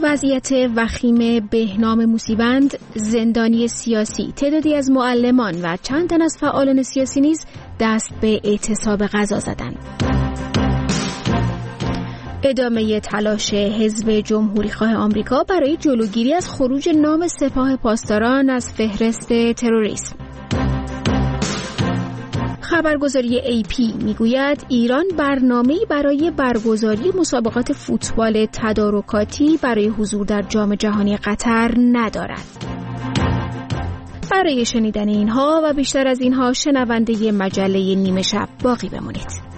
وضعیت وخیم بهنام موسیوند، زندانی سیاسی، تعدادی از معلمان و چند تن از فعالان سیاسی نیز دست به اعتصاب غذا زدند. ادامه تلاش حزب جمهوریخواه آمریکا برای جلوگیری از خروج نام سپاه پاسداران از فهرست تروریسم. خبرگزاری AP میگوید ایران برنامه‌ای برای برگزاری مسابقات فوتبال تدارکاتی برای حضور در جام جهانی قطر ندارد. برای شنیدن اینها و بیشتر از اینها شنونده مجله نیمه شب باقی بمانید.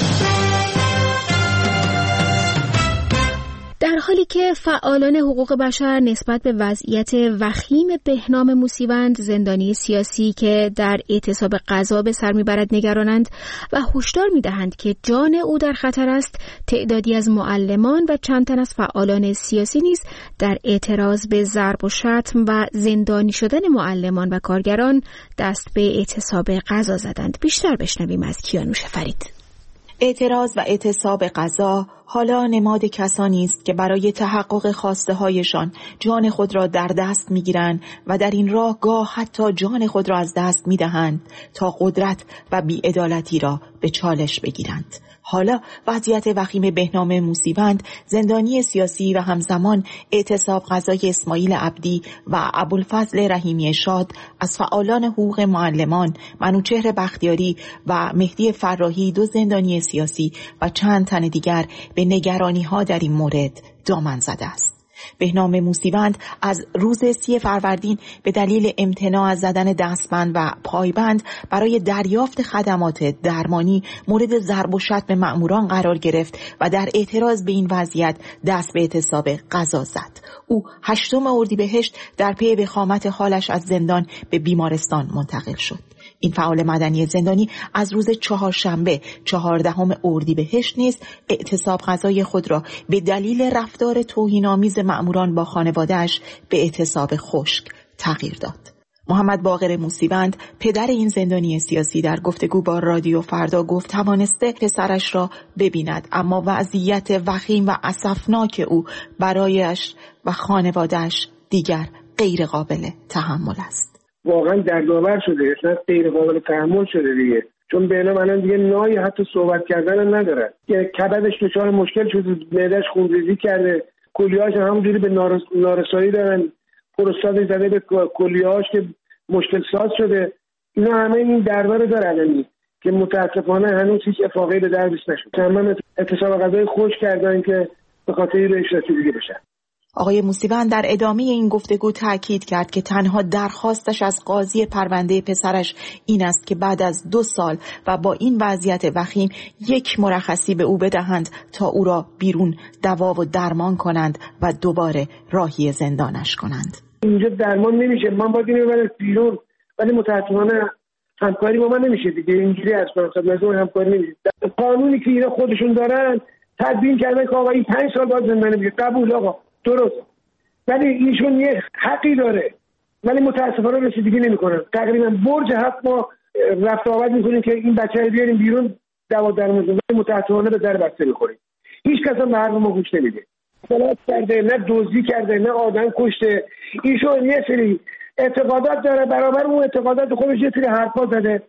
در حالی که فعالان حقوق بشر نسبت به وضعیت وخیم بهنام موسیوند، زندانی سیاسی که در اعتصاب غذا به سر میبرد، نگرانند و هشدار میدهند که جان او در خطر است، تعدادی از معلمان و چند تن از فعالان سیاسی نیز در اعتراض به ضرب و شتم و زندانی شدن معلمان و کارگران دست به اعتصاب غذا زدند. بیشتر بشنویم از کیانوش فرید. اعتراض و اعتصاب غذا حالا نماد کسانی است که برای تحقق خواسته هایشان جان خود را در دست می‌گیرند و در این راه گاه حتی جان خود را از دست می‌دهند تا قدرت و بی‌عدالتی را به چالش بگیرند. حالا وضعیت وخیم بهنام موسیوند، زندانی سیاسی و همزمان اعتصاب غذای اسماعیل عبدی و ابوالفضل رحیمی شاد از فعالان حقوق معلمان، منوچهر بختیاری و مهدی فراحی، دو زندانی سیاسی و چند تن دیگر به نگرانی‌ها در این مورد دامن زده است. بهنام موسیوند از روز 30 فروردین به دلیل امتناع از زدن دستبند و پایبند برای دریافت خدمات درمانی مورد ضرب و شتم مأموران قرار گرفت و در اعتراض به این وضعیت دست به اعتصاب غذا زد. او 8 اردیبهشت در پی وخامت حالش از زندان به بیمارستان منتقل شد. این فعال مدنی زندانی از روز چهارشنبه 14 اردیبهشت نیز اعتصاب غذای خود را به دلیل رفتار توهین‌آمیز مأموران با خانواده‌اش به اعتصاب خشک تغییر داد. محمد باقر موسیوند، پدر این زندانی سیاسی، در گفتگو با رادیو فردا گفت توانسته پسرش را ببیند، اما وضعیت وخیم و اسفناک او برایش و خانواده‌اش دیگر غیر قابل تحمل است. واقعا دردآور شده، اصلا غیر قابل تحمل شده دیگه. چون بهنام الان دیگه نای حتی صحبت کردن هم نداره. کبدش دچار مشکل شده، معده‌اش خونریزی کرده، کلیه‌اش همونجوری به نارسایی دارن، پروستات زده به کلیه‌اش که مشکل ساز شده. اینا همه این دردا رو داره الان که متاسفانه هنوز هیچ افاقه‌ای به دردش نشد. تمام اعتصاب غذای خوش کردن که به خاطر بهش رسیدگی بشه. آقای موسیوند در ادامه این گفتگو تاکید کرد که تنها درخواستش از قاضی پرونده پسرش این است که بعد از 2 سال و با این وضعیت وخیم یک مرخصی به او بدهند تا او را بیرون دوا و درمان کنند و دوباره راهی زندانش کنند. اینجا درمان نمیشه، من باید اینو ببرم بیرون، ولی متاسفانه همکاری با من نمیشه دیگه. اینجوری از خدمتتون همکاری نمیشه. قانونی که اینا خودشون دارن تدوین کردن که آقا این 5 سال باید زندانی بشه. قبول آقا، درست، ولی ایشون یه حقی داره، ولی متاسفانه رسیدگی نمی‌کنن. تقریبا برج 7 ماه رفت آمد می‌کنیم که این بچه رو بیاریم بیرون دوا درمان کنیم، ولی متاسفانه به در بسته می‌خوریم. هیچ کس هم به حرف ما گوش نمیده. فلات کرده، نه دزدی کرده، نه آدم کشته. ایشون یه سری اعتقادات داره، برابر اون اعتقادات خودش یه سری حرفا زده.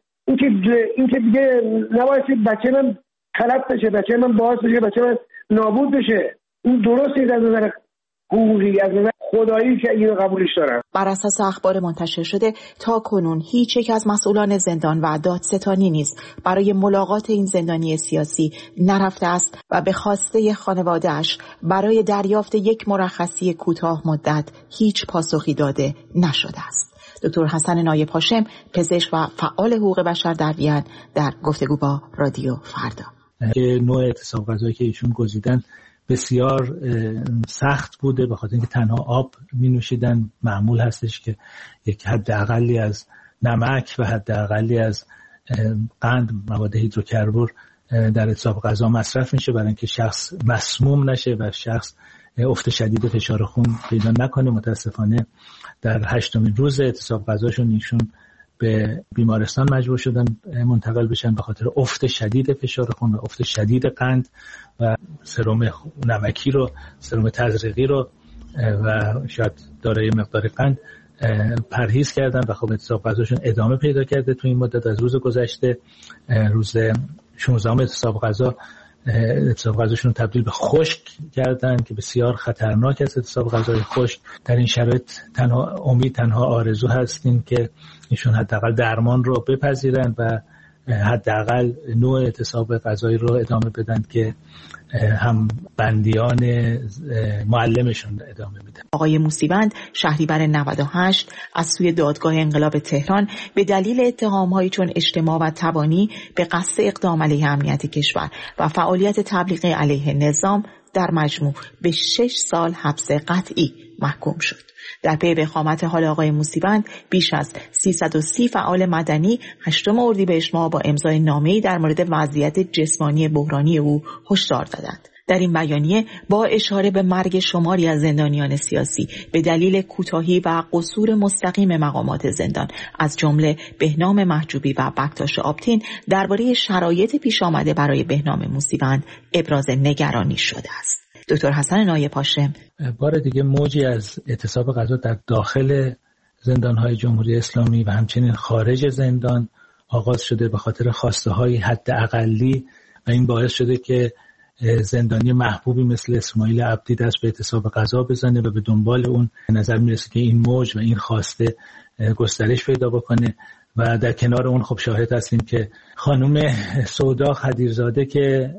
این که دیگه نباید بچه من خلط بشه، بچه من باعث بشه بچه من نابود بشه. این درست نیست از نظر حقوقی، از نظر خدایی که اینو قبولش دارن. بر اساس اخبار منتشر شده تا کنون هیچ یک از مسئولان زندان و دادستانی نیز برای ملاقات این زندانی سیاسی نرفته است و به خواسته خانواده‌اش برای دریافت یک مرخصی کوتاه مدت هیچ پاسخی داده نشده است. دکتر حسن نایب هاشم، پزشک و فعال حقوق بشر در وین، در گفتگو با رادیو فردا. نوع اعتصاب غذایی که ایشون گزیدن بسیار سخت بوده، به خاطر اینکه تنها آب می نوشیدن. معمول هستش که یک حداقلی از نمک و حداقلی از قند، مواد هیدروکربن در اعتصاب غذا مصرف میشه برای اینکه شخص مسموم نشه و شخص افت شدید فشار خون پیدا نکنه. متاسفانه در 8مین روز اعتصاب غذاشون ایشون به بیمارستان مجبور شدن منتقل بشن به خاطر افت شدید فشار خون و افت شدید قند و سرم نمکی رو، سرم تزریقی رو و شاید دارای مقدار قند پرهیز کردن و خب اعتصاب غذاشون ادامه پیدا کرده تو این مدت. از روز گذشته روز 16 اعتصاب غذا اعتصاب غذاشون تبدیل به خشک کردن که بسیار خطرناک است. اعتصاب غذای خشک در این شرایط تنها امید، تنها آرزو هستیم که ایشون حداقل درمان رو بپذیرن و حداقل نوع اعتصاب غذایی رو ادامه بدن که هم بندیان معلمشون ادامه میدن. آقای موسیوند شهریور 98 از سوی دادگاه انقلاب تهران به دلیل اتهام‌هایی چون اجتماع و تبانی به قصد اقدام علیه امنیت کشور و فعالیت تبلیغی علیه نظام در مجموع به 6 سال حبس قطعی محکوم شد. در پی وخامت حال آقای موسیوند بیش از 330 فعال مدنی 8 اردیبهشت ماه با امضای نامه‌ای در مورد وضعیت جسمانی بحرانی او هشدار دادند. در این بیانیه با اشاره به مرگ شماری از زندانیان سیاسی به دلیل کوتاهی و قصور مستقیم مقامات زندان از جمله بهنام محجوبی و بکتاش آبتین درباره شرایط پیش آمده برای بهنام موسیوند ابراز نگرانی شده است. دکتر حسن نایب هاشم: بار دیگه موجی از اعتصاب غذا در داخل زندان‌های جمهوری اسلامی و همچنین خارج زندان آغاز شده به خاطر خواسته‌های حداقلی و این باعث شده که زندانی محبوبی مثل اسماعیل عبدی دست به اعتصاب غذا بزنه و به دنبال اون نظر میرسه که این موج و این خواسته گسترش پیدا بکنه. و در کنار اون خب شاهد هستیم که خانم سودا خدیرزاده که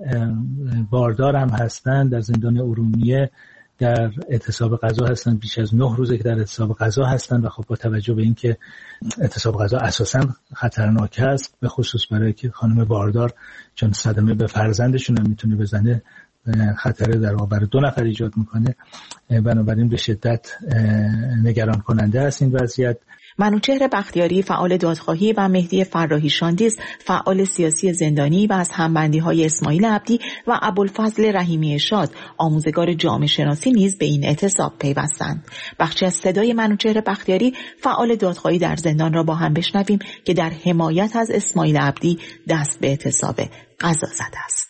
باردار هم هستن در زندان ارومیه در اعتصاب غذا هستن. بیش از 9 روزه که در اعتصاب غذا هستن و خب با توجه به اینکه اعتصاب غذا اساساً خطرناک است، به خصوص برای که خانم باردار چون صدمه به فرزندشون هم میتونه بزنه، خطر در واقع برای 2 نفر ایجاد میکنه، بنابراین به شدت نگران کننده است این وضعیت. منوچهر بختیاری فعال دادخواهی و مهدی فراحی شاندیز فعال سیاسی زندانی و از همبندی‌های اسماعیل عبدی و ابوالفضل رحیمی شاد آموزگار جامعه شناسی نیز به این اعتصاب پیوستند. بخشی از صدای منوچهر بختیاری فعال دادخواهی در زندان را با هم بشنویم که در حمایت از اسماعیل عبدی دست به اعتصاب غذا زده است.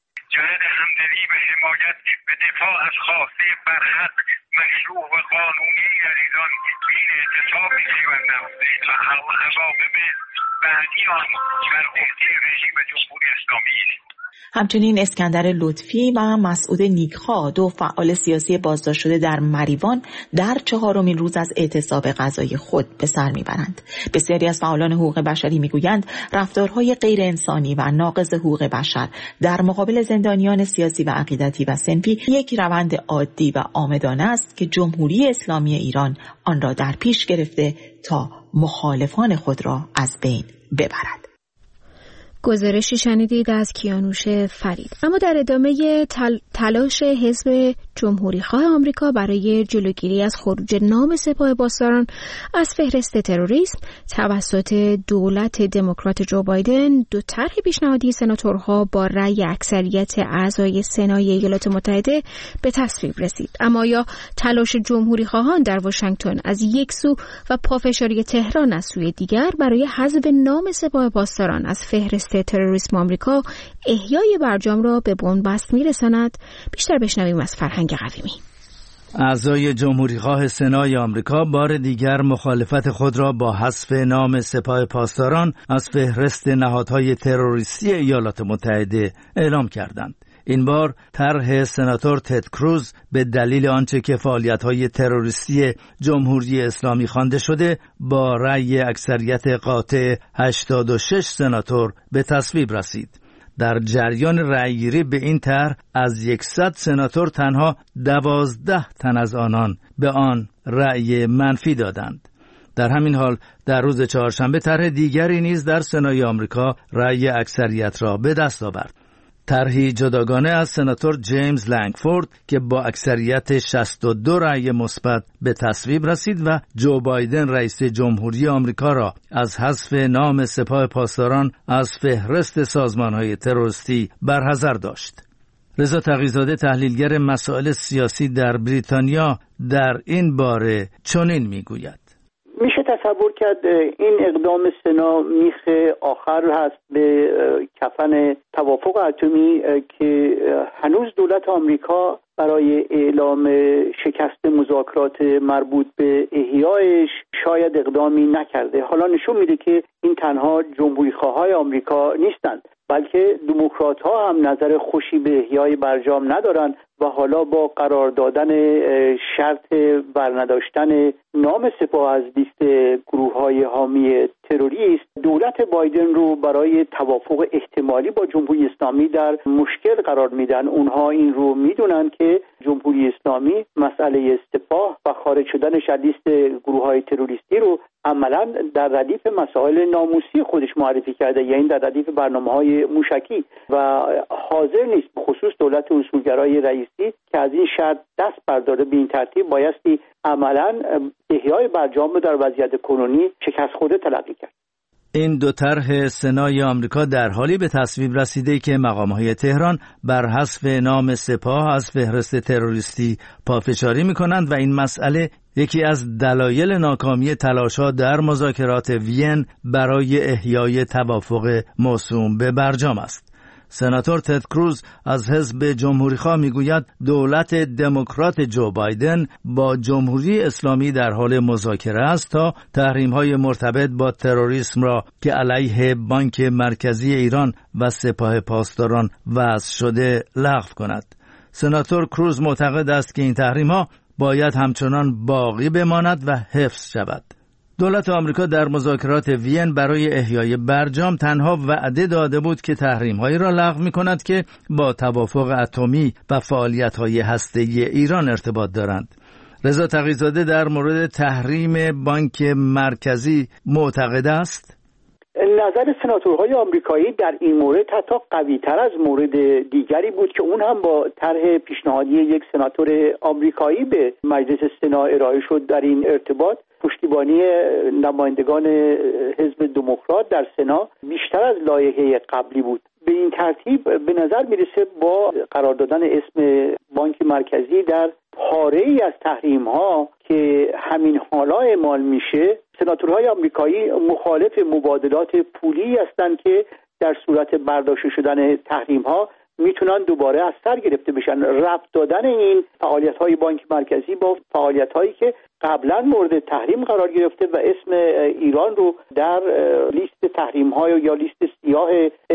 جهت همدلی و حمایت به دفاع از خواسته برحق مشروع و قانونی عزیزان به این اعتصاب می‌پیوندم و عواقب بعدی آن بر عهده رژیم جمهوری اسلامی است. همچنین اسکندر لطفی و مسعود نیکخواه، 2 فعال سیاسی بازداشت شده در مریوان، در 4مین روز از اعتصاب غذای خود به سر میبرند. بسیاری از فعالان حقوق بشری میگویند رفتارهای غیر انسانی و ناقض حقوق بشر در مقابل زندانیان سیاسی و عقیدتی و صنفی یک روند عادی و عامدانه است که جمهوری اسلامی ایران آن را در پیش گرفته تا مخالفان خود را از بین ببرد. گزارشی شنیدید از کیانوش فرید. اما در ادامه تلاش حزب جمهوری‌خواه آمریکا برای جلوگیری از خروج نام سپاه پاسداران از فهرست تروریسم توسط دولت دموکرات جو بایدن، 2 طرح پیشنهادی سناتورها با رأی اکثریت اعضای سنای ایالات متحده به تصویب رسید. اما یا تلاش جمهوری‌خواهان در واشنگتن از یک سو و پافشاری تهران از سوی دیگر برای حذف نام سپاه پاسداران از فهرست تروریسم آمریکا احیای برجام را به بنبست میرساند؟ بیشتر بشنویم از فرهنگ قویمی. اعضای جمهوریخواه سنای آمریکا بار دیگر مخالفت خود را با حذف نام سپاه پاسداران از فهرست نهادهای تروریستی ایالات متحده اعلام کردند. این بار طرح سناتور تد کروز به دلیل آنچه که فعالیت‌های تروریستی جمهوری اسلامی خوانده شده با رأی اکثریت قاطع 86 سناتور به تصویب رسید. در جریان رأیگیری به این طرح از 100 سناتور تنها 12 تن از آنان به آن رأی منفی دادند. در همین حال در روز چهارشنبه طرح دیگری نیز در سنای آمریکا رأی اکثریت را به دست آورد. طرحی جداگانه از سناتور جیمز لنگفورد که با اکثریت 62 رأی مثبت به تصویب رسید و جو بایدن رئیس جمهوری آمریکا را از حذف نام سپاه پاسداران از فهرست سازمان‌های تروریستی برحذر داشت. رضا تقی‌زاده تحلیلگر مسائل سیاسی در بریتانیا در این باره چنین میگوید: میشه تصور کرد این اقدام سنا میخ آخر هست به کفن توافق اتمی که هنوز دولت آمریکا برای اعلام شکست مذاکرات مربوط به احیایش شاید اقدامی نکرده. حالا نشون میده که این تنها جمهوریخواهای آمریکا نیستند، بلکه دموکرات‌ها هم نظر خوشی به احیای برجام ندارند و حالا با قرار دادن شرط برنداشتن نام سپاه از لیست گروه‌های حامی تروریست، دولت بایدن رو برای توافق احتمالی با جمهوری اسلامی در مشکل قرار میدن. اونها این رو میدونن که جمهوری اسلامی مسئله سپاه و خارج شدنش از لیست گروه‌های تروریستی رو عملاً در ردیف مسائل ناموسی خودش معرفی کرده، یعنی در ردیف برنامه‌های موشکی و حاضر نیست، خصوص دولت اصولگرای رئیسی که از این شرط دست برداره. به این ترتیب بایستی عملاً احیای برجام رو در وضعیت کنونی شکست خورده تلقی کرد. این دو طرح سنای آمریکا در حالی به تصویب رسیده که مقام‌های تهران بر حذف نام سپاه از فهرست تروریستی پافشاری می‌کنند و این مسئله یکی از دلایل ناکامی تلاش‌ها در مذاکرات وین برای احیای توافق موسوم به برجام است. سناتور تد کروز از حزب جمهوریخواه میگوید دولت دموکرات جو بایدن با جمهوری اسلامی در حال مذاکره است تا تحریم‌های مرتبط با تروریسم را که علیه بانک مرکزی ایران و سپاه پاسداران وضع شده لغو کند. سناتور کروز معتقد است که این تحریم‌ها باید همچنان باقی بماند و حفظ شود. دولت آمریکا در مذاکرات وین برای احیای برجام تنها وعده داده بود که تحریم‌هایی را لغو می‌کند که با توافق اتمی و فعالیت‌های هسته‌ای ایران ارتباط دارند. رضا تقی‌زاده در مورد تحریم بانک مرکزی معتقد است. نظر سناتورهای آمریکایی در این مورد حتی قوی‌تر از مورد دیگری بود که اون هم با طرح پیشنهادی یک سناتور آمریکایی به مجلس سنا ارائه شد. در این ارتباط پشتیبانی نمایندگان حزب دموکرات در سنا بیشتر از لایحه قبلی بود. به این ترتیب به نظر میرسه با قرار دادن اسم بانک مرکزی در پاره‌ای از تحریم‌ها که همین حالا اعمال میشه، سناتورهای آمریکایی مخالف مبادلات پولی هستند که در صورت برداشته شدن تحریم‌ها میتونن دوباره از سر گرفته بشن. ربط دادن این فعالیت‌های بانک مرکزی با فعالیت‌هایی که قبلا مورد تحریم قرار گرفته و اسم ایران رو در لیست تحریم‌ها یا لیست سیاه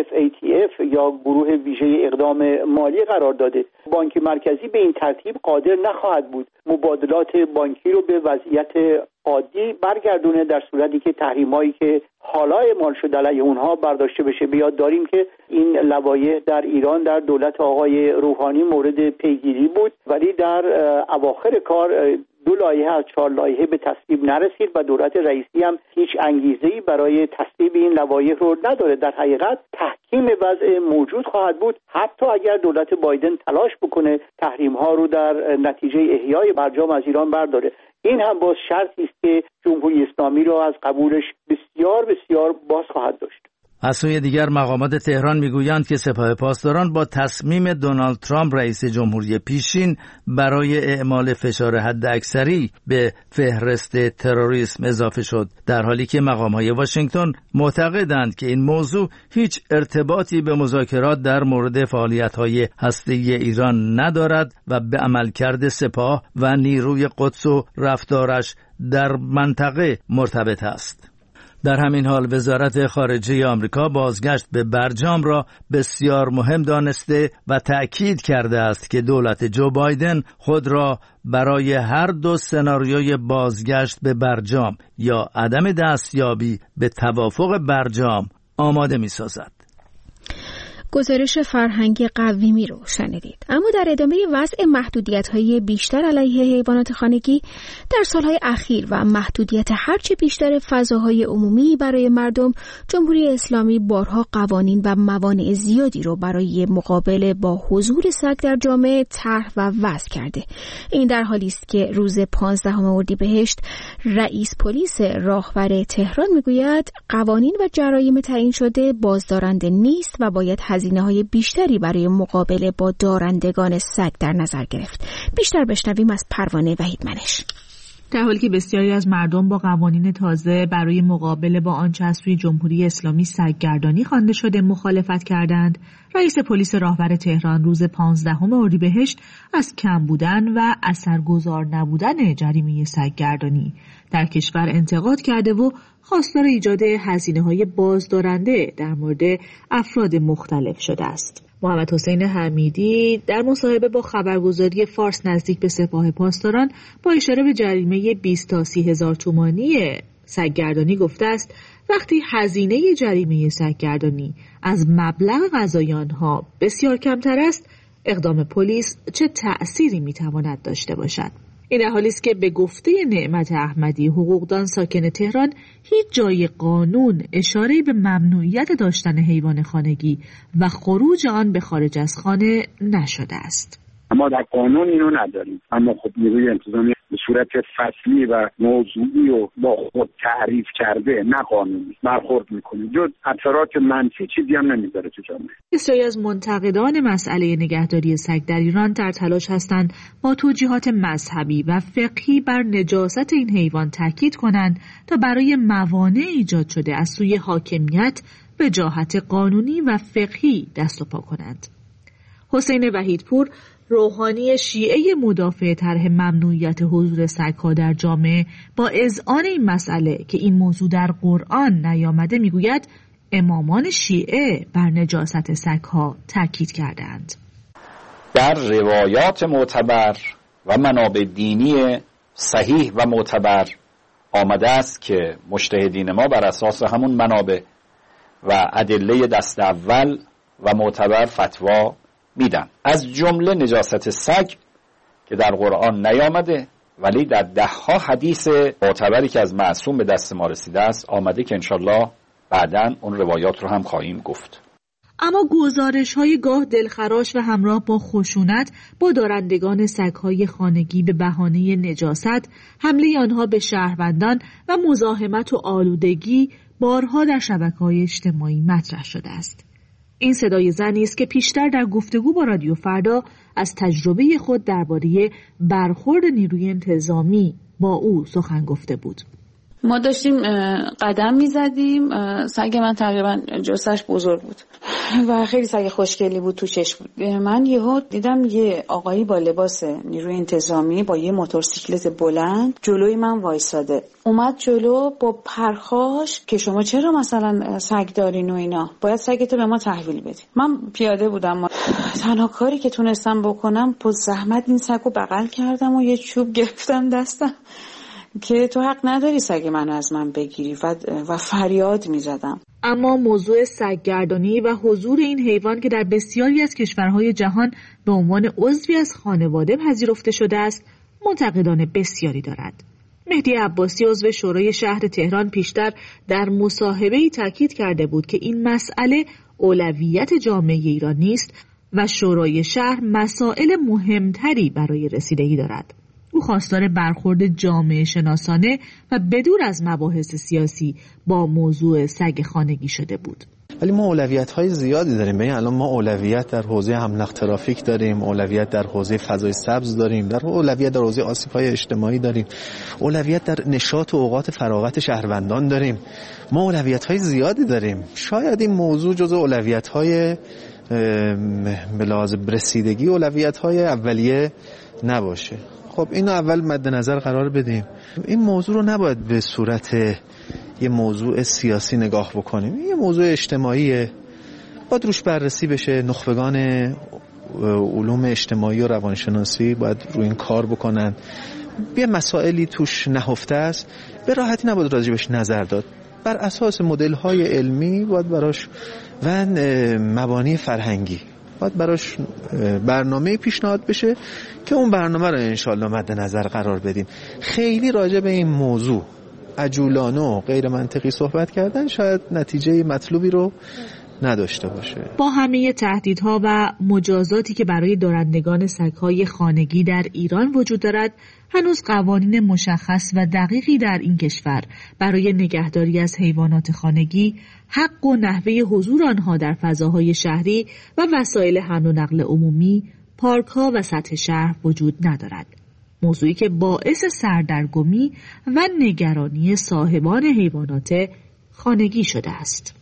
FATF یا گروه ویژه اقدام مالی قرار داده. بانک مرکزی به این ترتیب قادر نخواهد بود مبادلات بانکی رو به وضعیت عادی برگردونه در صورتی که تحریم‌هایی که حالا اعمال شده علیه اونها برداشته بشه. به یاد داریم که این لوایح در ایران در دولت آقای روحانی مورد پیگیری بود، ولی در اواخر کار 2 لایحه از 4 لایحه به تصویب نرسید و دولت رئیسی هم هیچ انگیزه‌ای برای تصویب این لوایح رو نداره. در حقیقت تحکیم وضع موجود خواهد بود حتی اگر دولت بایدن تلاش بکنه تحریم‌ها رو در نتیجه احیای برجام از ایران برداره. این هم باز شرطی است که جمهوری اسلامی را از قبولش بسیار بسیار باز خواهد داشت. از سوی دیگر مقامات تهران میگویند که سپاه پاسداران با تصمیم دونالد ترامپ رئیس جمهوری پیشین برای اعمال فشار حداکثری به فهرست تروریسم اضافه شد، در حالی که مقام‌های واشنگتن معتقدند که این موضوع هیچ ارتباطی به مذاکرات در مورد فعالیت‌های هسته‌ای ایران ندارد و به عملکرد سپاه و نیروی قدس و رفتارش در منطقه مرتبط است. در همین حال وزارت خارجه آمریکا بازگشت به برجام را بسیار مهم دانسته و تأکید کرده است که دولت جو بایدن خود را برای هر دو سناریوی بازگشت به برجام یا عدم دستیابی به توافق برجام آماده می‌سازد. گزارش فرهنگ قویمی رو شنیدید. اما در ادامه وضع محدودیت‌های بیشتر علیه حیوانات خانگی در سالهای اخیر و محدودیت هرچه بیشتر فضاهای عمومی برای مردم، جمهوری اسلامی بارها قوانین و موانع زیادی رو برای مقابله با حضور سگ در جامعه طرح و وضع کرده. این در حالی است که روز 15 اردیبهشت رئیس پلیس راهور تهران میگوید قوانین و جرایم تعیین شده بازدارنده نیست و باید هزینه‌های بیشتری برای مقابله با دارندگان سگ در نظر گرفت. بیشتر بشنویم از پروانه وحیدمنش. در حالی که بسیاری از مردم با قوانین تازه برای مقابله با آنچه از سوی جمهوری اسلامی سگ‌گردانی خوانده شده مخالفت کردند، رئیس پلیس راهور تهران روز 15 اردیبهشت از کم بودن و اثرگذار نبودن جریمه سگ‌گردانی در کشور انتقاد کرده و خواستار ایجاد هزینه‌های بازدارنده در مورد افراد مختلف شده است. محمد حسین حمیدی در مصاحبه با خبرگزاری فارس نزدیک به سپاه پاسداران با اشاره به جریمه 20 تا 30 هزار تومانی سگ‌گردانی گفته است وقتی هزینه جریمه سگ‌گردانی از مبلغ قضایی آنها بسیار کمتر است، اقدام پلیس چه تأثیری میتواند داشته باشد؟ این در حالی است که به گفته نعمت احمدی، حقوقدان ساکن تهران، هیچ جای قانون اشاره به ممنوعیت داشتن حیوان خانگی و خروج آن به خارج از خانه نشده است. ما در قانون اینو نداریم، اما خب نیروی انتظامی به صورت فصلی و موضوعی و با خود تعریف کرده، نه قانونی برخورد میکنه. جز اثرات منفی چیزی هم نمیذاره تو جامعه. بسیاری از منتقدان مسئله نگهداری سگ در ایران در تلاش هستند با توجیهات مذهبی و فقهی بر نجاست این حیوان تاکید کنند تا برای موانع ایجاد شده از سوی حاکمیت به جهت قانونی و فقهی دست و پا کنند. حسین وحیدپور، روحانی شیعه مدافع طرح ممنوعیت حضور سگ‌ها در جامعه، با اذعان این مسئله که این موضوع در قرآن نیامده میگوید امامان شیعه بر نجاست سگ‌ها تاکید کردند. در روایات معتبر و منابع دینی صحیح و معتبر آمده است که مجتهدین ما بر اساس همون منابع و ادله دست اول و معتبر فتوا میدن. از جمله نجاست سگ که در قرآن نیامده ولی در ده‌ها حدیث معتبری که از معصوم به دست ما رسیده است آمده که انشالله بعداً اون روایات رو هم خواهیم گفت. اما گزارش‌های گاه دلخراش و همراه با خشونت با دارندگان سگ‌های خانگی به بهانه نجاست، حمله آنها به شهروندان و مزاحمت و آلودگی بارها در شبکه‌های اجتماعی مطرح شده است. این صدای زنی است که پیشتر در گفتگو با رادیو فردا از تجربه خود درباره برخورد نیروی انتظامی با او سخن گفته بود. ما داشتیم قدم میزدیم، سگ من تقریبا جثه‌اش بزرگ بود و خیلی سگ خوشگلی بود، تو چشم بود. من یهو دیدم یه آقایی با لباس نیروی انتظامی با یه موتورسیکلت بلند جلوی من وایساده. اومد جلو با پرخاش که شما چرا مثلا سگ دارین و اینا، باید سگتو به ما تحویل بدین. من پیاده بودم، تنها کاری که تونستم بکنم با زحمت این سگو بغل کردم و یه چوب گرفتم دستم که تو حق نداری سگ منو از من بگیری و فریاد میزدم. اما موضوع سگ‌گردانی و حضور این حیوان که در بسیاری از کشورهای جهان به عنوان عضوی از خانواده پذیرفته شده است، منتقدان بسیاری دارد. مهدی عباسی عضو شورای شهر تهران پیشتر در مصاحبه‌ای تاکید کرده بود که این مسئله اولویت جامعه ایران نیست و شورای شهر مسائل مهمتری برای رسیدگی دارد. او خواستار برخورد جامعه شناسانه و بدور از مباحث سیاسی با موضوع سگ خانگی شده بود. ولی ما اولویت‌های زیادی داریم. ببین الان ما اولویت در حوزه حمل ترافیک داریم، اولویت در حوزه فضای سبز داریم، اولویت در حوزه آسیب‌های اجتماعی داریم، اولویت در نشاط و اوقات فراغت شهروندان داریم. ما اولویت‌های زیادی داریم. شاید این موضوع جزو اولویت‌های به لحاظ رسیدگی اولویت‌های اولیه نباشه. خب اینو اول مد نظر قرار بدیم. این موضوع رو نباید به صورت یه موضوع سیاسی نگاه بکنیم. یه موضوع اجتماعیه، باید روش بررسی بشه. نخبگان علوم اجتماعی و روانشناسی باید روی این کار بکنن. یه مسائلی توش نهفته است، به راحتی نباید راجبش نظر داد. بر اساس مدل‌های علمی باید براش و مبانی فرهنگی باید براش برنامه پیشنهاد بشه که اون برنامه رو انشالله مد نظر قرار بدیم. خیلی راجع به این موضوع عجولانه و غیر منطقی صحبت کردن شاید نتیجه مطلوبی رو نداشته باشه. با همه تهدیدها و مجازاتی که برای دارندگان سگ‌های خانگی در ایران وجود دارد، هنوز قوانین مشخص و دقیقی در این کشور برای نگهداری از حیوانات خانگی، حق و نحوه حضور آنها در فضاهای شهری و وسایل حمل و نقل عمومی، پارک‌ها و سطح شهر وجود ندارد. موضوعی که باعث سردرگمی و نگرانی صاحبان حیوانات خانگی شده است.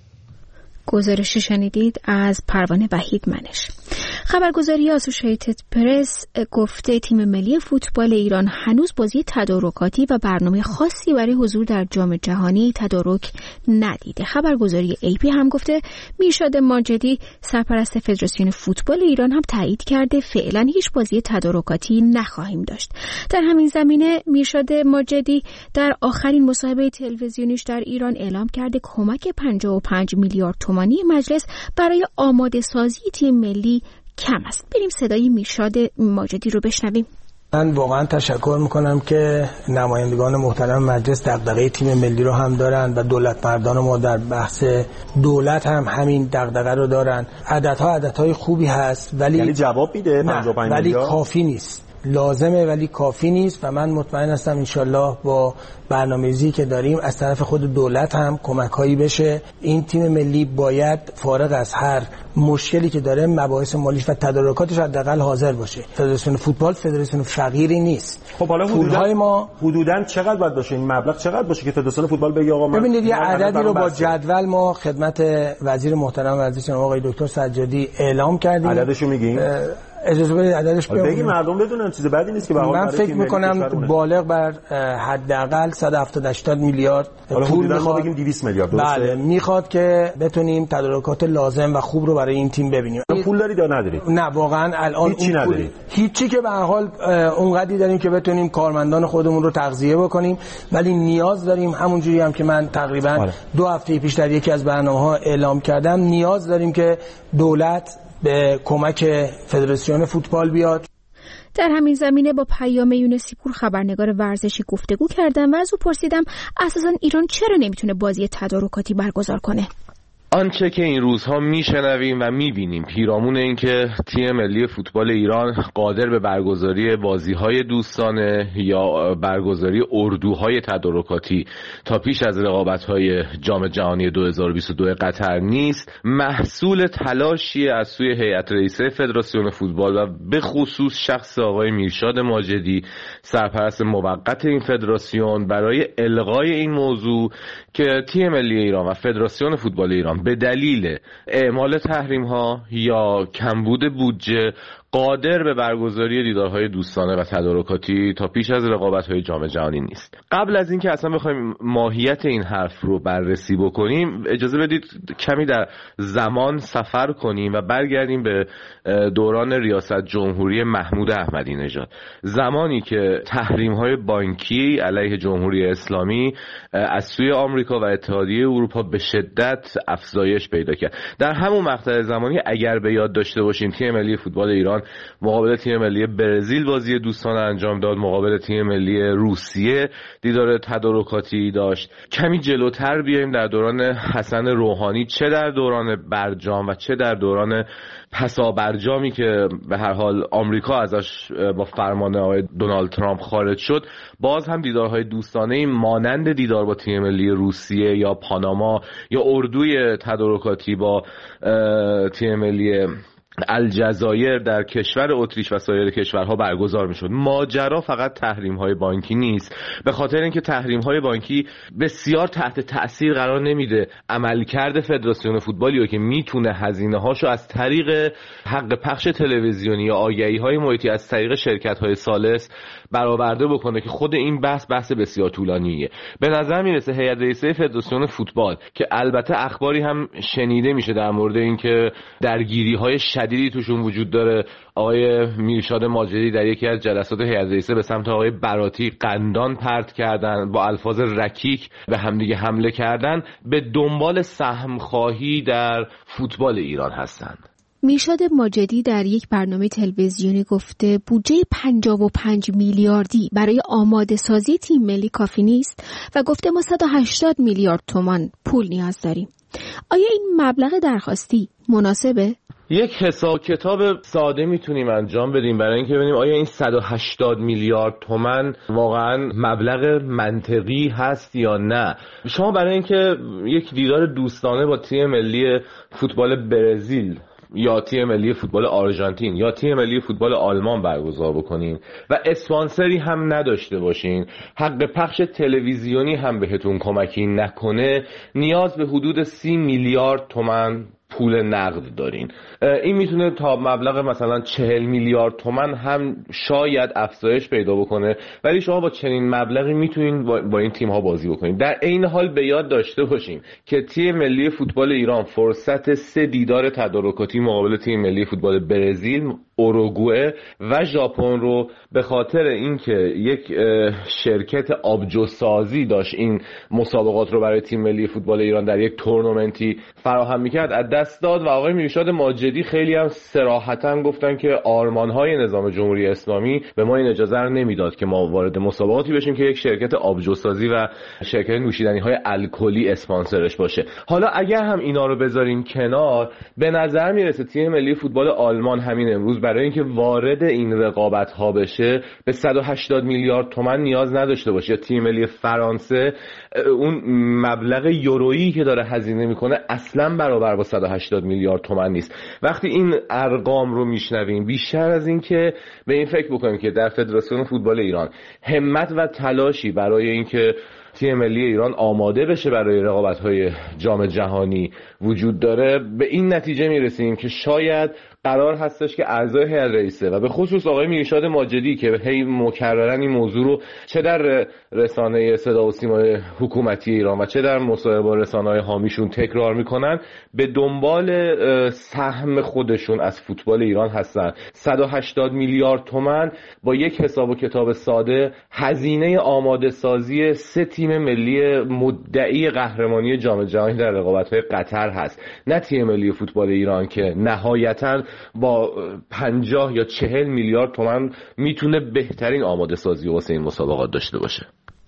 گزارش شنیدید از پروانه وحید منش. خبرگزاری آسوشیتد پرس گفته تیم ملی فوتبال ایران هنوز بازی تدارکاتی و برنامه خاصی برای حضور در جام جهانی تدارک ندیده. خبرگزاری AP هم گفته میرشاد ماجدی سرپرست فدراسیون فوتبال ایران هم تایید کرده فعلا هیچ بازی تدارکاتی نخواهیم داشت. در همین زمینه میرشاد ماجدی در آخرین مصاحبه تلویزیونیش در ایران اعلام کرده کمک 55 میلیارد تومانی مجلس برای آماده سازی تیم ملی کم است. بریم صدای میرشاد ماجدی رو بشنویم. من واقعا تشکر میکنم که نمایندگان محترم مجلس دغدغه تیم ملی رو هم دارن و دولت مردان ما در بحث دولت هم همین دغدغه رو دارن. عددها عددهای خوبی هست ولی یعنی جواب میده 55 ولی کافی نیست. لازمه ولی کافی نیست و من مطمئن هستم انشالله با برنامه‌ریزی که داریم از طرف خود دولت هم کمک‌هایی بشه. این تیم ملی باید فارغ از هر مشکلی که داره مباحث مالیش و تدارکاتش حداقل حاضر باشه. فدراسیون فوتبال فدراسیون فقیری نیست. خب حالا پول‌های ما حدوداً چقدر باید باشه؟ این مبلغ چقدر باشه که فدراسیون فوتبال بگه آقا من ببینید یه عددی رو با جدول ما خدمت وزیر محترم ورزش آقای دکتر سجادی اعلام کردیم. عددشو میگین؟ اجازه بدید عددش بگید مردم بدونن، چیز بدی نیست که به من فکر می‌کنم بالغ بر حداقل 170 میلیارد پول میخواد. بگیم 200 میلیارد درسته؟ بله میخواد که بتونیم تدارکات لازم و خوب رو برای این تیم ببینیم. پول دارید یا ندارید؟ نه واقعا الان هیچی ندارید. هیچی که به هر حال اونقدری داریم که بتونیم کارمندان خودمون رو تغذیه بکنیم، ولی نیاز داریم همونجوری هم که من تقریبا 2 هفته پیش در یکی از برنامه‌ها اعلام کردم نیاز داریم که دولت به کمک فدراسیون فوتبال بیاد. در همین زمینه با پیام یونسی پور خبرنگار ورزشی گفتگو کردم و از او پرسیدم اساساً ایران چرا نمیتونه بازی تدارکاتی برگزار کنه. آنچه که این روزها میشنویم و میبینیم پیرامون این که تیم ملی فوتبال ایران قادر به برگزاری بازی‌های دوستانه یا برگزاری اردوهای تدارکاتی تا پیش از رقابت‌های جام جهانی 2022 قطر نیست، محصول تلاشی از سوی هیئت رئیسه فدراسیون فوتبال و به خصوص شخص آقای میرشاد ماجدی سرپرست موقت این فدراسیون برای الغای این موضوع که تیم ملی ایران و فدراسیون فوتبال ایران به دلیل اعمال تحریم‌ها یا کمبود بودجه قادر به برگزاری دیدارهای دوستانه و تدارکاتی تا پیش از رقابت‌های جام جهانی نیست. قبل از اینکه اصلا بخوایم ماهیت این حرف رو بررسی بکنیم، اجازه بدید کمی در زمان سفر کنیم و برگردیم به دوران ریاست جمهوری محمود احمدی نژاد، زمانی که تحریم‌های بانکی علیه جمهوری اسلامی از سوی آمریکا و اتحادیه اروپا به شدت افزایش پیدا کرد. در همون مقطع زمانی اگر به یاد داشته باشیم تیم ملی فوتبال ایران مقابل تیم ملی برزیل بازی دوستانه انجام داد، مقابل تیم ملی روسیه دیدار تدارکاتی داشت. کمی جلوتر بیایم در دوران حسن روحانی، چه در دوران برجام و چه در دوران پسا برجامی که به هر حال آمریکا ازش با فرمان آقای دونالد ترامپ خارج شد، باز هم دیدارهای دوستانه مانند دیدار با تیم ملی روسیه یا پاناما یا اردوی تدارکاتی با تیم ملی الجزایر در کشور اتریش و سایر کشورها برگزار میشد. ماجرا فقط تحریم‌های بانکی نیست، به خاطر اینکه تحریم‌های بانکی بسیار تحت تأثیر قرار نمیده عملکرد فدراسیون فوتبالی که میتونه هزینه‌هاشو از طریق حق پخش تلویزیونی یا آگهی‌های محیطی از طریق شرکت‌های ثالث برآورده بکنه که خود این بحث بسیار طولانیه. به نظر میرسه هیئت رئیسه فدراسیون فوتبال که البته اخباری هم شنیده میشه در مورد اینکه درگیری‌های شدیدی توشون وجود داره، آقای میرشاد ماجدی در یکی از جلسات هیئت رئیسه به سمت آقای براتی قندان پرت کردن، با الفاظ رکیک به همدیگه حمله کردن، به دنبال سهم خواهی در فوتبال ایران هستند. میرشاد ماجدی در یک برنامه تلویزیونی گفته بودجه 55 میلیاردی برای آماده سازی تیم ملی کافی نیست و گفته ما 180 میلیارد تومان پول نیاز داریم. آیا این مبلغ درخواستی مناسبه؟ یک حساب کتاب ساده میتونیم انجام بدیم برای اینکه ببینیم آیا این 180 میلیارد تومان واقعا مبلغ منطقی هست یا نه. شما برای اینکه یک دیدار دوستانه با تیم ملی فوتبال برزیل یا تیم ملی فوتبال آرژانتین یا تیم ملی فوتبال آلمان برگزار بکنین و اسپانسری هم نداشته باشین، حق پخش تلویزیونی هم بهتون کمکی نکنه، نیاز به حدود 30 میلیارد تومان پول نقد دارین. این میتونه تا مبلغ مثلا 40 میلیارد تومان هم شاید افزایش پیدا بکنه، ولی شما با چنین مبلغی میتونین با این تیم ها بازی بکنین. در این حال به یاد داشته باشیم که تیم ملی فوتبال ایران فرصت 3 دیدار تدارکاتی مقابل تیم ملی فوتبال برزیل، اوروگوئه و ژاپن رو به خاطر اینکه یک شرکت آبجوسازی داشت این مسابقات رو برای تیم ملی فوتبال ایران در یک تورنمنتی فراهم میکرد از دست داد و آقای میرشاد ماجدی خیلی هم صراحتاً گفتن که آرمان‌های نظام جمهوری اسلامی به ما این اجازه رو نمیداد که ما وارد مسابقاتی بشیم که یک شرکت آبجوسازی و شرکت نوشیدنی‌های الکلی اسپانسرش باشه. حالا اگر هم اینا رو بذاریم کنار، به نظر میرسه تیم ملی فوتبال آلمان همین امروز برای اینکه وارد این رقابت‌ها بشه به 180 میلیارد تومان نیاز نداشته باشه. یا تیم ملی فرانسه اون مبلغ یورویی که داره هزینه میکنه اصلا برابر با 180 میلیارد تومان نیست. وقتی این ارقام رو میشنویم، بیشتر از این که به این فکر بکنیم که در فدراسیون فوتبال ایران همت و تلاشی برای اینکه تیم ملی ایران آماده بشه برای رقابت‌های جام جهانی وجود داره، به این نتیجه میرسیم که شاید قرار هستش که اعضای هیئت رئیسه و به خصوص آقای میرشاد ماجدی که هی مکررا این موضوع رو چه در رسانه صدا و سیمای حکومتی ایران و چه در مصاحبه با رسانه‌های حامیشون تکرار میکنن، به دنبال سهم خودشون از فوتبال ایران هستن. 180 میلیارد تومان با یک حساب و کتاب ساده هزینه آماده سازی 3 تیم ملی مدعی قهرمانی جام جهانی در رقابت‌های قطر هست، نه تیم ملی فوتبال ایران که نهایتاً با 50 یا 40 میلیارد تومان میتونه بهترین آماده سازی واسه این مسابقات داشته باشه.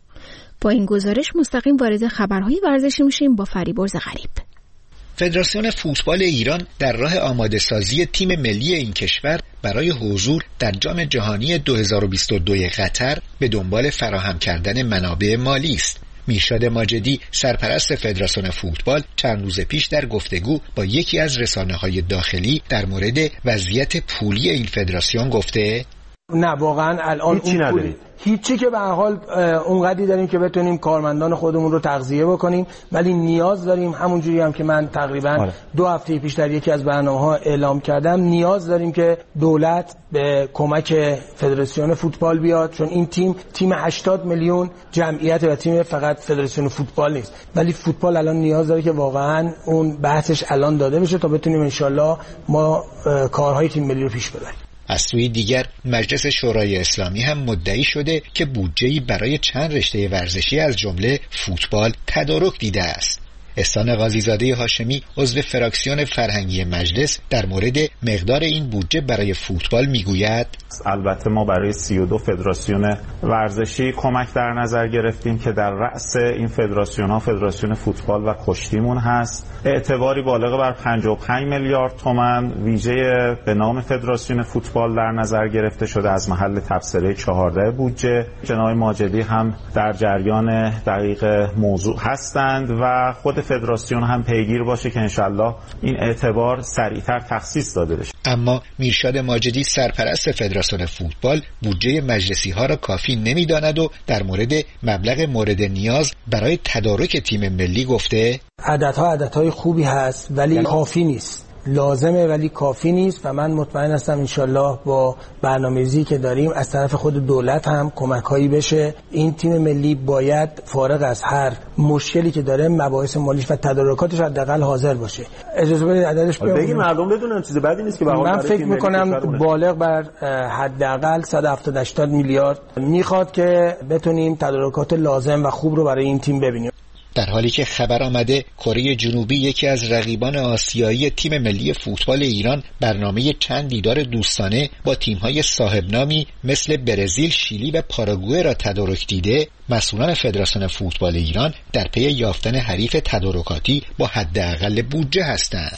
با این گزارش مستقیم وارد خبرهای ورزشی میشیم با فریبرز غریب. فدراسیون فوتبال ایران در راه آماده سازی تیم ملی این کشور برای حضور در جام جهانی 2022 قطر به دنبال فراهم کردن منابع مالی است. میرشاد ماجدی سرپرست فدراسیون فوتبال چند روز پیش در گفتگو با یکی از رسانه‌های داخلی در مورد وضعیت پولی این فدراسیون گفته نه واقعا الان اون هیچی که به هر حال اونقدری داریم که بتونیم کارمندان خودمون رو تغذیه بکنیم، ولی نیاز داریم همونجوری هم که من تقریبا 2 هفته پیش در یکی از برنامه‌ها اعلام کردم، نیاز داریم که دولت به کمک فدراسیون فوتبال بیاد، چون این تیم 80 میلیون جمعیت و تیم فقط فدراسیون فوتبال نیست، ولی فوتبال الان نیاز داره که واقعا اون بحثش الان داده بشه تا بتونیم انشالله ما کارهای تیم ملی رو پیش ببریم. از سوی دیگر مجلس شورای اسلامی هم مدعی شده که بودجه‌ای برای چند رشته ورزشی از جمله فوتبال تدارک دیده است. احسان قاضی‌زاده هاشمی عضو فراکسیون فرهنگی مجلس در مورد مقدار این بودجه برای فوتبال میگوید البته ما برای 32 فدراسیون ورزشی کمک در نظر گرفتیم که در رأس این فدراسیون‌ها فدراسیون فوتبال و کشتیمون هست. اعتباری بالغ بر 55 میلیارد تومان ویژه به نام فدراسیون فوتبال در نظر گرفته شده از محل تبصره 14 بودجه. جناب ماجدی هم در جریان دقیق موضوع هستند و خود فدراسیون هم پیگیر باشه که انشالله این اعتبار سریعتر تخصیص داده بشه. اما میرشاد ماجدی سرپرست فدراسیون فوتبال بودجه مجلسی ها را کافی نمیداند و در مورد مبلغ مورد نیاز برای تدارک تیم ملی گفته عددهای خوبی هست ولی کافی نیست، لازمه ولی کافی نیست و من مطمئن هستم انشالله با برنامه‌ریزی که داریم از طرف خود دولت هم کمک‌هایی بشه. این تیم ملی باید فارغ از هر مشکلی که داره مباحث مالیش و تدارکاتش حداقل حاضر باشه. اجازه بدید عددش بگیم مردم بدونن، چیز بدی نیست که من فکر می‌کنم بالغ بر حداقل 170 میلیارد میخواد که بتونیم تدارکات لازم و خوب رو برای این تیم ببینیم. در حالی که خبر آمده کره جنوبی یکی از رقیبان آسیایی تیم ملی فوتبال ایران برنامه چند دیدار دوستانه با تیم‌های صاحبنامی مثل برزیل، شیلی و پاراگوئه را تدارک دیده، مسئولان فدراسیون فوتبال ایران در پی یافتن حریف تدارکاتی با حداقل بودجه هستند.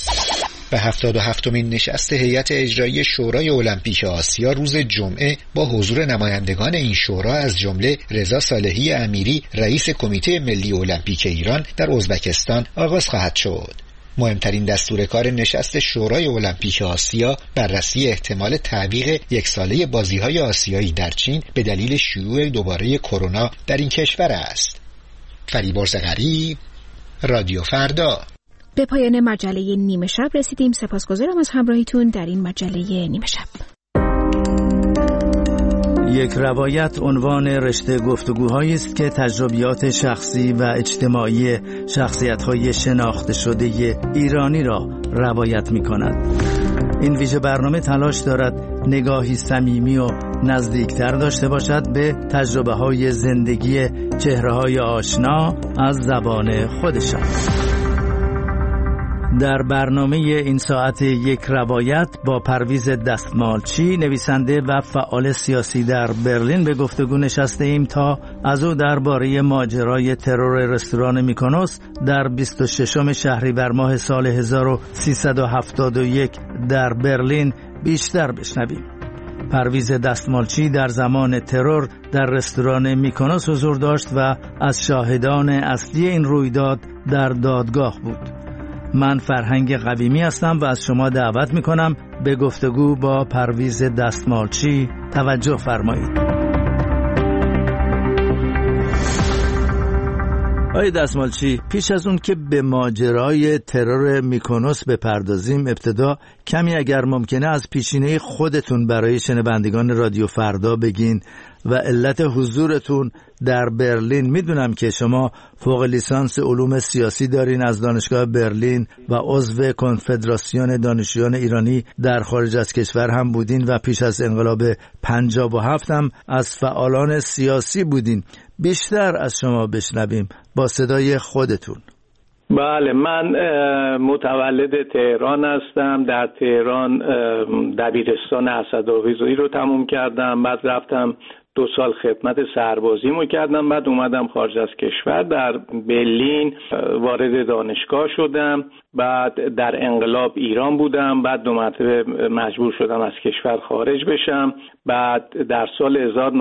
به 77مین نشست هیئت اجرایی شورای المپیک آسیا روز جمعه با حضور نمایندگان این شورا از جمله رضا صالحی امیری رئیس کمیته ملی المپیک ایران در ازبکستان آغاز خواهد شد. مهمترین دستور کار نشست شورای المپیک آسیا بررسی احتمال تعویق یکساله بازی‌های آسیایی در چین به دلیل شیوع دوباره کرونا در این کشور است. فریبرز غریب، رادیو فردا. به پایان مجله نیمه شب رسیدیم. سپاسگزارم از همراهیتون در این مجله نیمه شب. یک روایت عنوان رشته گفتگوهایی است که تجربیات شخصی و اجتماعی شخصیت‌های شناخته شده ایرانی را روایت می‌کند. این ویژه برنامه تلاش دارد نگاهی صمیمی و نزدیکتر داشته باشد به تجربه‌های زندگی چهره‌های آشنا از زبان خودشان. در برنامه این ساعت یک روایت با پرویز دستمالچی، نویسنده و فعال سیاسی در برلین به گفتگو نشسته ایم تا از او درباره ماجرای ترور رستوران میکونوس در 26 شهریور ماه سال 1371 در برلین بیشتر بشنویم. پرویز دستمالچی در زمان ترور در رستوران میکونوس حضور داشت و از شاهدان اصلی این رویداد در دادگاه بود. من فرهنگ قویمی هستم و از شما دعوت میکنم به گفتگو با پرویز دستمالچی توجه فرمایید. آقای دستمالچی، پیش از اون که به ماجرای ترور میکونوس بپردازیم، ابتدا کمی اگر ممکنه از پیشینه خودتون برای شنوندگان رادیو فردا بگین و علت حضورتون در برلین. میدونم که شما فوق لیسانس علوم سیاسی دارین از دانشگاه برلین و عضو کنفدراسیون دانشجویان ایرانی در خارج از کشور هم بودین و پیش از انقلاب 57 هم از فعالان سیاسی بودین. بیشتر از شما بشنویم با صدای خودتون. بله، من متولد تهران هستم. در تهران دبیرستان اسدآویزی رو تموم کردم، بعد رفتم 2 سال خدمت سربازیمو کردم، بعد اومدم خارج از کشور. در برلین وارد دانشگاه شدم، بعد در انقلاب ایران بودم، بعد 2 مرتبه مجبور شدم از کشور خارج بشم. بعد در سال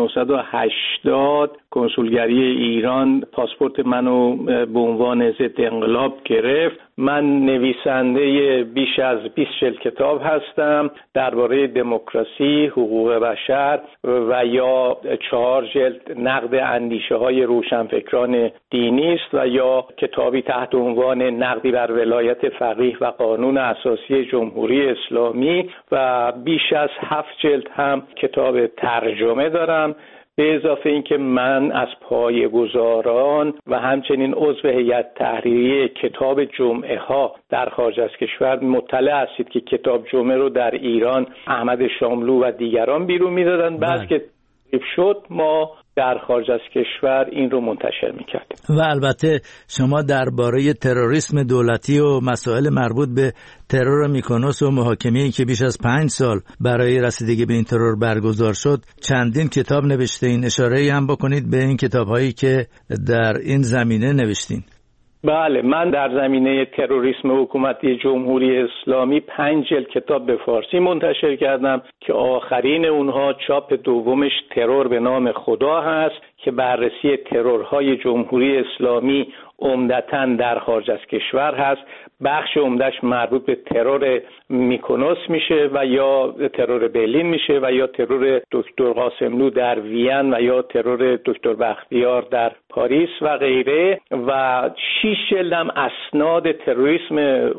1980 کنسولگری ایران پاسپورت منو به عنوان ضد انقلاب گرفت. من نویسنده بیش از 20 جلد کتاب هستم درباره دموکراسی، حقوق بشر و یا 4 جلد نقد اندیشه های روشنفکران دینی است و یا کتابی تحت عنوان نقدی بر ولایت فقیه و قانون اساسی جمهوری اسلامی و بیش از 7 جلد هم کتاب ترجمه دارم. به اضافه اینکه من از پایه‌گذاران و همچنین عضو هیئت تحریریه کتاب جمعه ها در خارج از کشور. مطلع هستید که کتاب جمعه رو در ایران احمد شاملو و دیگران بیرون میدادن. بعد که شد ما در خارج از کشور این رو منتشر میکردیم. و البته شما درباره تروریسم دولتی و مسائل مربوط به ترور میکونوس و محاکمه‌ای که بیش از 5 سال برای رسیدگی به این ترور برگزار شد چندین کتاب نوشتین. اشاره‌ای هم بکنید به این کتاب‌هایی که در این زمینه نوشتین. بله، من در زمینه تروریسم حکومتی جمهوری اسلامی 5 جلد کتاب به فارسی منتشر کردم که آخرین اونها چاپ دومش ترور به نام خدا هست که بررسی ترورهای جمهوری اسلامی عمدتاً در خارج از کشور هست. بخش عمدش مربوط به ترور میکونوس میشه و یا ترور برلین میشه و یا ترور دکتر قاسملو در وین و یا ترور دکتر بختیار در پاریس و غیره. و 6 جلد هم اسناد تروریسم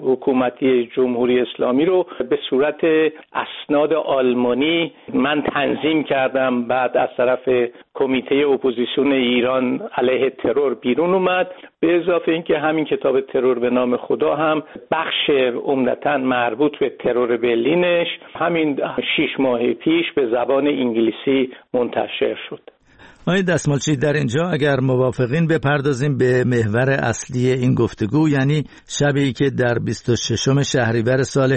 حکومتی جمهوری اسلامی رو به صورت اسناد آلمانی من تنظیم کردم. بعد از طرف کمیته اپوزیسیون ایران علیه ترور بیرون اومد. به اضافه اینکه همین کتاب ترور به نام خدا هم بخش عمدتاً مربوط به ترور برلینش همین 6 ماه پیش به زبان انگلیسی منتشر شد. آقای دستمالچی، در اینجا اگر موافقین بپردازیم به محور اصلی این گفتگو، یعنی شبی که در 26 شهریور سال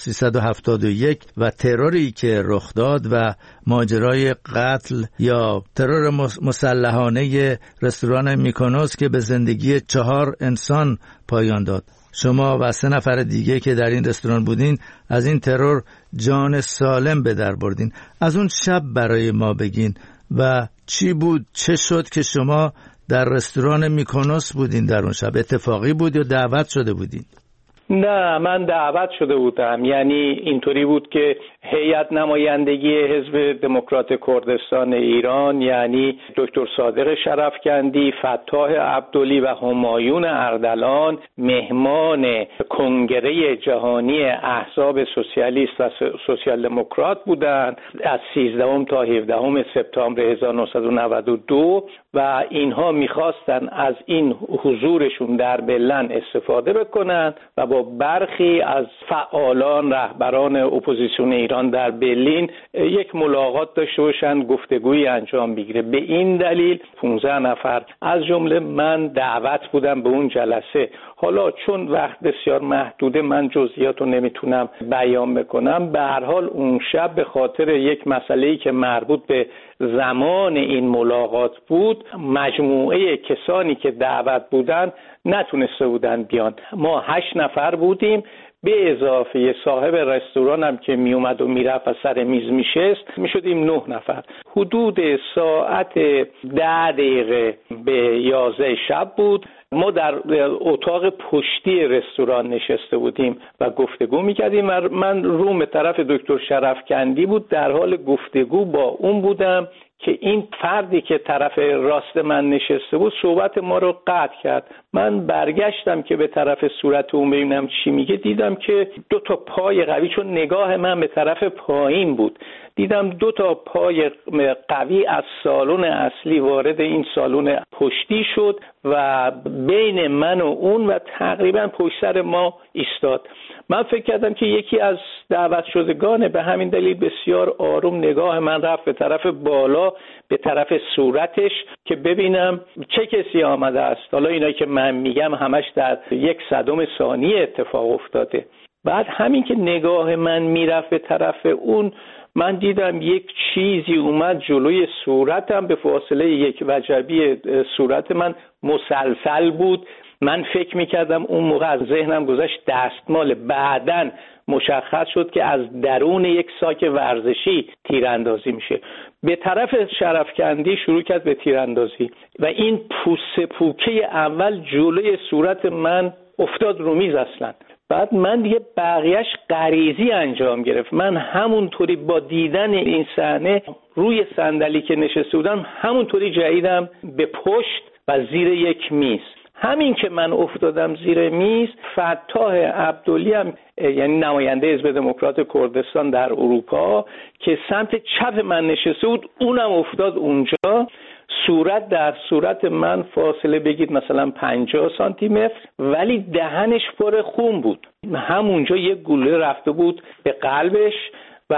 1371 و تروری که رخ داد و ماجرای قتل یا ترور مسلحانه رستوران میکونوس که به زندگی 4 انسان پایان داد. شما و 3 نفر دیگه که در این رستوران بودین از این ترور جان سالم به در بردین. از اون شب برای ما بگین و چی بود، چه شد که شما در رستوران میکونوس بودین در اون شب؟ اتفاقی بود یا دعوت شده بودین؟ نه، من دعوت شده بودم. یعنی اینطوری بود که هیئت نمایندگی حزب دموکرات کردستان ایران، یعنی دکتر صادق شرفکندی، فتاح عبدلی و همایون اردلان مهمان کنگره جهانی احزاب سوسیالیست و سوسیال دموکرات بودند از 13 تا 17 سپتامبر 1992 و اینها میخواستن از این حضورشون در برلین استفاده بکنن و با برخی از فعالان رهبران اپوزیسیون ایران در برلین یک ملاقات داشته باشن، گفتگویی انجام بگیره. به این دلیل 15 نفر از جمله من دعوت بودم به اون جلسه. حالا چون وقت بسیار محدوده من جزئیات رو نمیتونم بیان بکنم. به هر حال اون شب به خاطر یک مسئله‌ای که مربوط به زمان این ملاقات بود، مجموعه کسانی که دعوت بودن نتونسته بودن بیان. ما 8 نفر بودیم، به اضافه صاحب رستوران هم که می اومد و میرفت و سر میز میشست میشدیم 9 نفر. حدود ساعت 10 دقیقه به 11 شب بود. ما در اتاق پشتی رستوران نشسته بودیم و گفتگو میکردیم. من روم به طرف دکتر شرفکندی بود، در حال گفتگو با اون بودم که این فردی که طرف راست من نشسته بود صحبت ما رو قطع کرد. من برگشتم که به طرف صورت اون ببینم چی میگه، دیدم که 2 تا پای قوی، چون نگاه من به طرف پایین بود، دیدم 2 تا پای قوی از سالن اصلی وارد این سالن پشتی شد و بین من و اون و تقریبا پشت سر ما ایستاد. من فکر کردم که یکی از دعوت شدگانه، به همین دلیل بسیار آروم نگاه من رفت به طرف بالا، به طرف صورتش که ببینم چه کسی آمده است. حالا اینایی که من میگم همش در 1/100 ثانیه اتفاق افتاده. بعد همین که نگاه من میرفت به طرف اون، من دیدم یک چیزی اومد جلوی صورتم، به فاصله 1 وجبی صورت من مسلسل بود. من فکر میکردم اون موقع از ذهنم گذشت دستمال. بعدن مشخص شد که از درون یک ساک ورزشی تیراندازی میشه. به طرف شرفکندی شروع کرد به تیراندازی و این پوست پوکه اول جلوی صورت من افتاد رو میز اصلا. بعد من دیگه بقیهش غریزی انجام گرفت. من همونطوری با دیدن این صحنه روی صندلی که نشسته بودم همونطوری جهیدم به پشت و زیر یک میز. همین که من افتادم زیر میز، فتاح عبدلی هم یعنی نماینده حزب دموکرات کردستان در اروپا که سمت چپ من نشسته بود، اونم افتاد اونجا. صورت در صورت من فاصله بگید مثلا 50 سانتی متر، ولی دهنش پر خون بود. همونجا یک گلوله رفته بود به قلبش و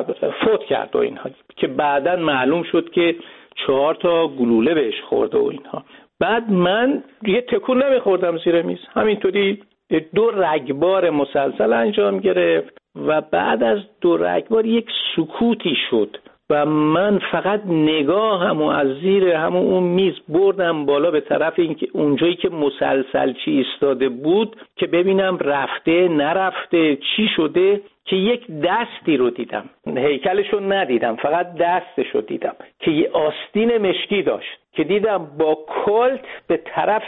فوت کرد و اینها، که بعداً معلوم شد که 4 تا گلوله بهش خورده و اینها. بعد من یه تکون نمیخوردم زیر میز، همینطوری 2 رگبار مسلسل انجام گرفت و بعد از 2 رگبار یک سکوتی شد و من فقط نگاهمو از زیر همون اون میز بردم بالا به طرف اینکه اونجایی که مسلسل چی ایستاده بود که ببینم رفته نرفته چی شده، که یک دستی رو دیدم، هیکلشو ندیدم، فقط دستشو دیدم که یه آستین مشکی داشت که دیدم با کلت به طرف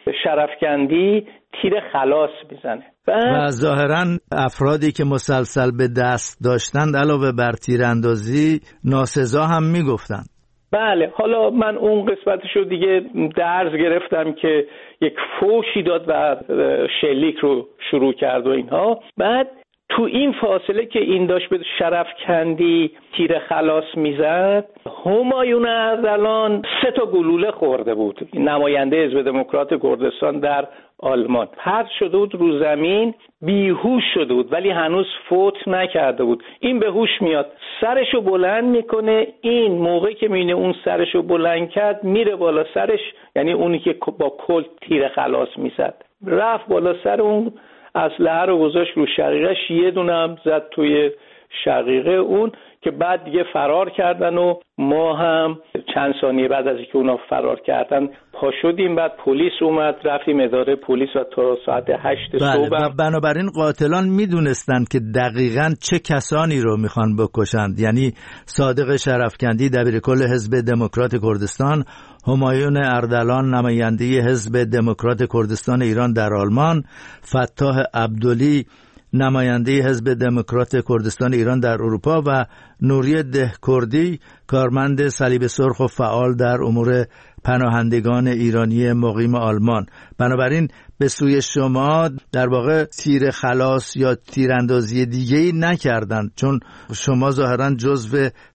شرفکندی تیر خلاص میزنه. و ظاهرا افرادی که مسلسل به دست داشتند علاوه بر تیراندازی ناسزا هم میگفتند. بله، حالا من اون قسمتشو دیگه درز گرفتم که یک فوشی داد و شلیک رو شروع کرد و اینها. بعد تو این فاصله که این داشت به شرفکندی تیر خلاص میزد، همایون اردلان 3 تا گلوله خورده بود، نماینده حزب دموکرات کردستان در آلمان. پرت شده بود رو زمین، بیهوش شده بود ولی هنوز فوت نکرده بود. این به هوش میاد، سرشو بلند میکنه. این موقعی که میبینه اون سرشو بلند کرد میره بالا سرش، یعنی اونی که با کلت تیر خلاص میزد، رفت بالا سر اون اسلحه رو گذاشت رو شقیقش، یه دونه هم زد توی شقیقه اون که بعد دیگه فرار کردن و ما هم چند ثانیه بعد از اینکه اونا فرار کردن پا شدیم. بعد پلیس اومد، رفتیم اداره پلیس و تا ساعت 8 صبح. بنابراین قاتلان میدونستند که دقیقاً چه کسانی رو میخوان بکشند، یعنی صادق شرفکندی دبیرکل حزب دموکرات کردستان، همایون اردلان نماینده حزب دموکرات کردستان ایران در آلمان، فتاح عبدلی نماینده حزب دموکرات کردستان ایران در اروپا و نوری دهکردی کارمند صلیب سرخ و فعال در امور پناهندگان ایرانی مقیم آلمان. بنابراین به سوی شما در واقع تیر خلاص یا تیراندازی دیگه‌ای نکردند، چون شما ظاهراً جزو